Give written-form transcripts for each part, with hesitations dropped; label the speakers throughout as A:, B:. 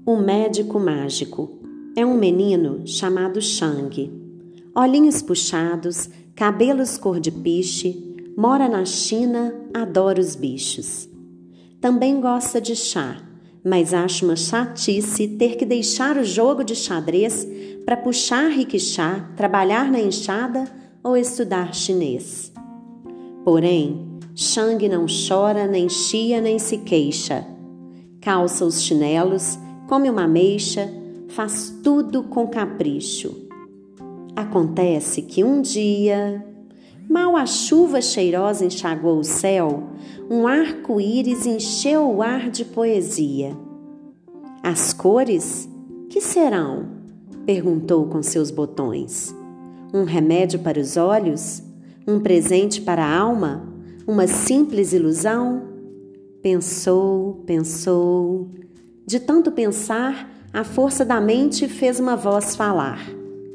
A: O médico mágico é um menino chamado Shang. Olhinhos puxados, cabelos cor de piche, mora na China, adora os bichos. Também gosta de chá, mas acha uma chatice ter que deixar o jogo de xadrez para puxar riquixá, trabalhar na enxada ou estudar chinês. Porém, Shang não chora, nem chia, nem se queixa. Calça os chinelos, come uma ameixa, faz tudo com capricho. Acontece que um dia, mal a chuva cheirosa enxagou o céu, um arco-íris encheu o ar de poesia. As cores, que serão? Perguntou com seus botões. Um remédio para os olhos? Um presente para a alma? Uma simples ilusão? Pensou, pensou. De tanto pensar, a força da mente fez uma voz falar.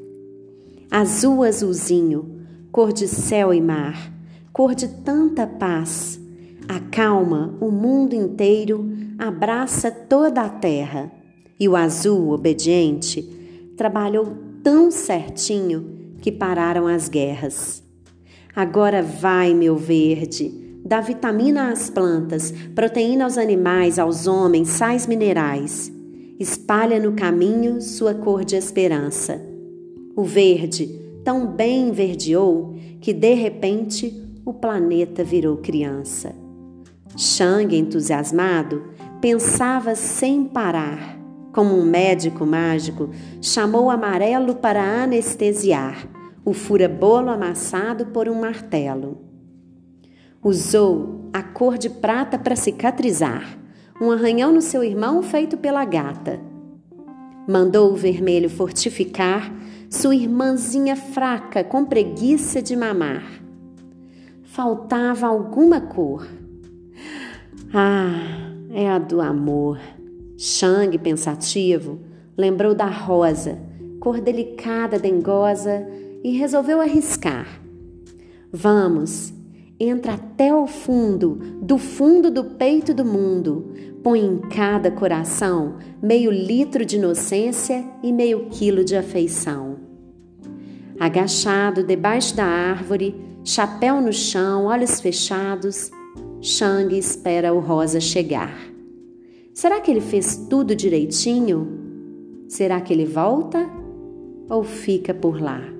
A: Azul, azulzinho, cor de céu e mar, cor de tanta paz, acalma o mundo inteiro, abraça toda a terra. E o azul, obediente, trabalhou tão certinho que pararam as guerras. Agora vai, meu verde, dá vitamina às plantas, proteína aos animais, aos homens, sais minerais. Espalha no caminho sua cor de esperança. O verde tão bem verdeou que, de repente, o planeta virou criança. Shang, entusiasmado, pensava sem parar. Como um médico mágico, chamou o amarelo para anestesiar, o fura-bolo amassado por um martelo. Usou a cor de prata para cicatrizar, um arranhão no seu irmão feito pela gata. Mandou o vermelho fortificar sua irmãzinha fraca com preguiça de mamar. Faltava alguma cor. Ah, é a do amor. Shang, pensativo, lembrou da rosa, cor delicada, dengosa, e resolveu arriscar. Vamos, entra até o fundo do peito do mundo, põe em cada coração meio litro de inocência e meio quilo de afeição. Agachado debaixo da árvore, chapéu no chão, olhos fechados, Shang espera o rosa chegar. Será que ele fez tudo direitinho? Será que ele volta ou fica por lá?